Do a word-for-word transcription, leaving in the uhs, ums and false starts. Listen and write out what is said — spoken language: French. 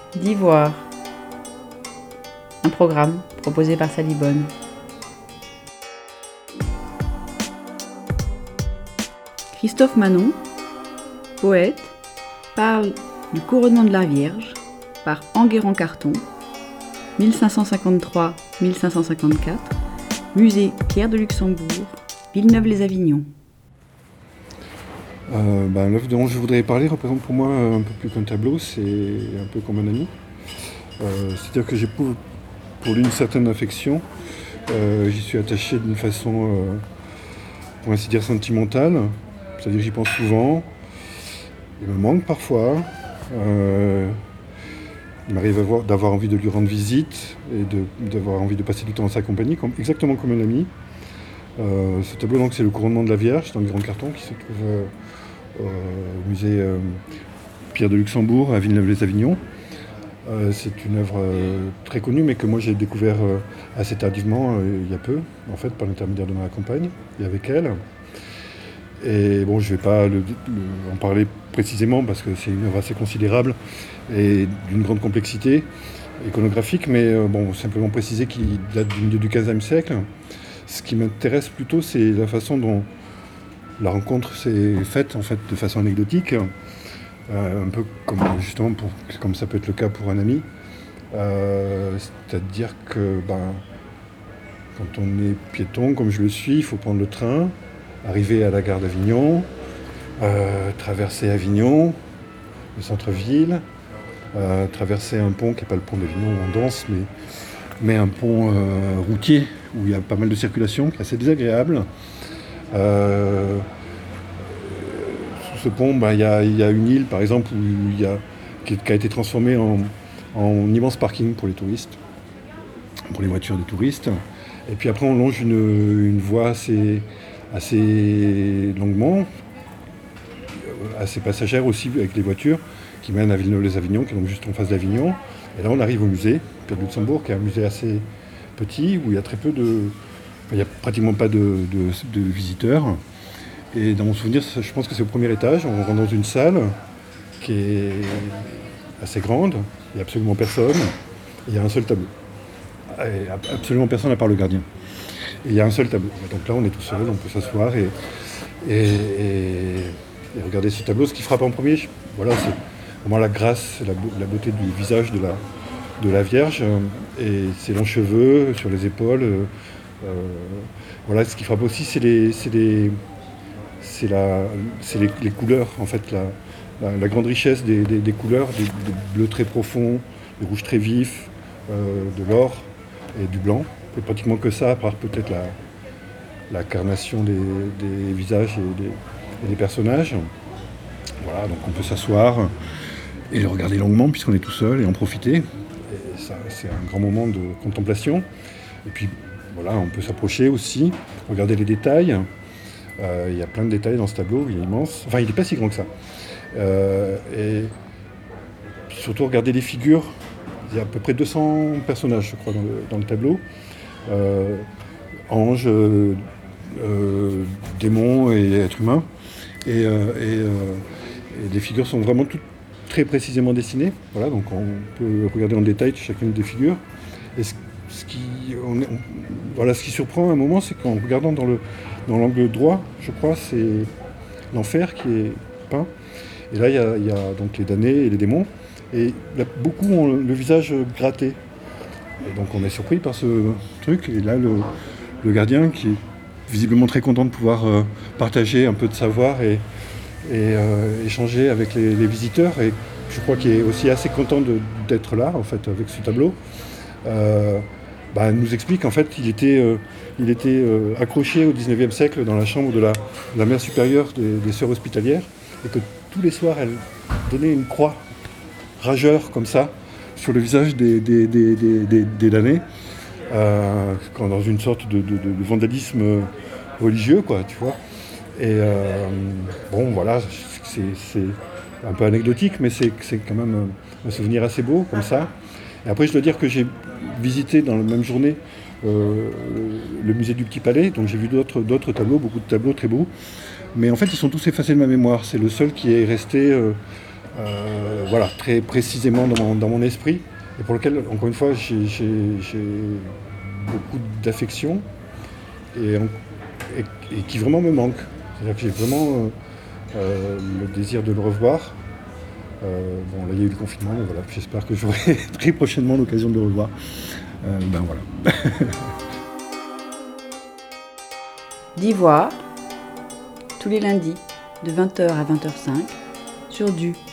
d'Ivoire. Un programme proposé par Sally Bonne. Christophe Manon, poète, parle du couronnement de la Vierge par Enguerrand Carton, mille cinq cent cinquante-trois à mille cinq cent cinquante-quatre, musée Pierre de Luxembourg, Villeneuve-les-Avignon. Euh, ben, l'œuvre dont je voudrais parler représente pour moi un peu plus qu'un tableau, c'est un peu comme un ami. Euh, c'est-à-dire que j'éprouve pour lui une certaine affection. Euh, j'y suis attaché d'une façon, euh, pour ainsi dire, sentimentale. C'est-à-dire que j'y pense souvent. Il me manque parfois. Euh, il m'arrive avoir, d'avoir envie de lui rendre visite et de, d'avoir envie de passer du temps en sa compagnie, comme, exactement comme un ami. Euh, ce tableau, donc, c'est le couronnement de la Vierge dans le Grand Carton qui se trouve euh, au musée euh, Pierre de Luxembourg à Villeneuve-les-Avignon. Euh, c'est une œuvre euh, très connue, mais que moi j'ai découvert euh, assez tardivement, euh, il y a peu, en fait, par l'intermédiaire de ma compagne et avec elle. Et bon, je ne vais pas le, le, en parler précisément parce que c'est une œuvre assez considérable et d'une grande complexité iconographique, mais euh, bon, simplement préciser qu'il date du milieu du quinzième siècle. Ce qui m'intéresse plutôt, c'est la façon dont la rencontre s'est faite, en fait, de façon anecdotique, euh, un peu comme justement pour, comme ça peut être le cas pour un ami. Euh, c'est-à-dire que ben, quand on est piéton, comme je le suis, il faut prendre le train, arriver à la gare d'Avignon, euh, traverser Avignon, le centre-ville, euh, traverser un pont qui n'est pas le pont d'Avignon où on danse, mais, mais un pont euh, routier où il y a pas mal de circulation, qui est assez désagréable. Euh, sous ce pont, bah, il y a, y a une île, par exemple, où y a, qui, qui a été transformée en, en immense parking pour les touristes, pour les voitures des touristes. Et puis après, on longe une, une voie assez, assez longuement, assez passagère aussi, avec les voitures, qui mènent à Villeneuve-les-Avignon, qui est donc juste en face d'Avignon. Et là, on arrive au musée Pierre de Luxembourg, qui est un musée assez petit, où il y a très peu de... Il n'y a pratiquement pas de, de, de visiteurs. Et dans mon souvenir, je pense que c'est au premier étage. On rentre dans une salle qui est assez grande. Il n'y a absolument personne. Il y a un seul tableau. Et absolument personne à part le gardien. Et il y a un seul tableau. Donc là, on est tout seul, on peut s'asseoir et, et, et, et regarder ce tableau. Ce qui frappe en premier, voilà, c'est vraiment la grâce, la, la beauté du visage de la, de la Vierge et ses longs cheveux sur les épaules. Euh, voilà, ce qui frappe aussi, c'est les, c'est les, c'est la, c'est les, les couleurs, en fait, la, la, la grande richesse des, des, des couleurs, des, des bleus très profonds, des rouges très vifs, euh, de l'or et du blanc. Et pratiquement que ça, à part peut-être la, la carnation des, des visages et des, et des personnages. Voilà, donc on peut s'asseoir et le regarder longuement puisqu'on est tout seul et en profiter. Et ça, c'est un grand moment de contemplation. Et puis voilà, on peut s'approcher aussi, regarder les détails. Euh, il y a plein de détails dans ce tableau, il est immense. Enfin, il n'est pas si grand que ça. Euh, et surtout regarder les figures. Il y a à peu près deux cents personnages, je crois, dans le, dans le tableau. Euh, anges, euh, euh, démons et êtres humains. Et, euh, et, euh, et les figures sont vraiment toutes très précisément dessinées. Voilà, donc on peut regarder en détail chacune des figures. Et ce, ce, qui, on, on, voilà, ce qui surprend à un moment, c'est qu'en regardant dans, le, dans l'angle droit, je crois, c'est l'enfer qui est peint. Et là, il y a, il y a donc les damnés et les démons. Et là, beaucoup ont le visage gratté. Et donc on est surpris par ce truc. Et là, le, le gardien, qui est visiblement très content de pouvoir euh, partager un peu de savoir et, et euh, échanger avec les, les visiteurs. Et je crois qu'il est aussi assez content de, d'être là, en fait, avec ce tableau. Euh, bah, nous explique en fait qu'il était, euh, il était euh, accroché au dix-neuvième siècle dans la chambre de la, de la mère supérieure des, des sœurs hospitalières et que tous les soirs, elle donnait une croix rageur comme ça sur le visage des, des, des, des, des, des damnés, euh, dans une sorte de, de, de vandalisme religieux, quoi, tu vois. Et euh, bon, voilà, c'est, c'est un peu anecdotique, mais c'est, c'est quand même un souvenir assez beau, comme ça. Et après, je dois dire que j'ai visité dans la même journée euh, le musée du Petit Palais, donc j'ai vu d'autres, d'autres tableaux, beaucoup de tableaux très beaux. Mais en fait, ils sont tous effacés de ma mémoire. C'est le seul qui est resté euh, euh, voilà, très précisément dans mon, dans mon esprit, et pour lequel, encore une fois, j'ai, j'ai, j'ai beaucoup d'affection, et, et, et qui vraiment me manque. C'est-à-dire que j'ai vraiment euh, euh, le désir de le revoir. Euh, bon, là, il y a eu le confinement, mais voilà, j'espère que j'aurai très prochainement l'occasion de le revoir. Euh, ben voilà. D'Ivoire, tous les lundis, de vingt heures à vingt heures cinq, sur Du.